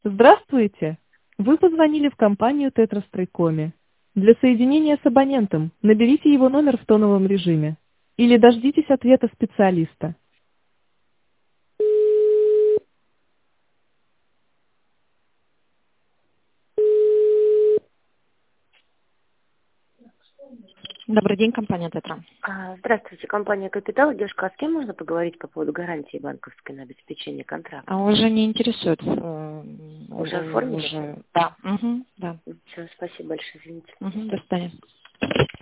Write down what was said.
Здравствуйте! Вы позвонили в компанию Тетрастройкоми. Для соединения с абонентом наберите его номер в тоновом режиме. Или дождитесь ответа специалиста. Добрый день, компания Тетра. Здравствуйте, компания «Капитал». Девушка, а с кем можно поговорить по поводу гарантии банковской на обеспечение контракта? А уже не интересует. Уже оформили? Уже. Да. Мгм, да. Все, спасибо большое, извините. Мгм, до свидания.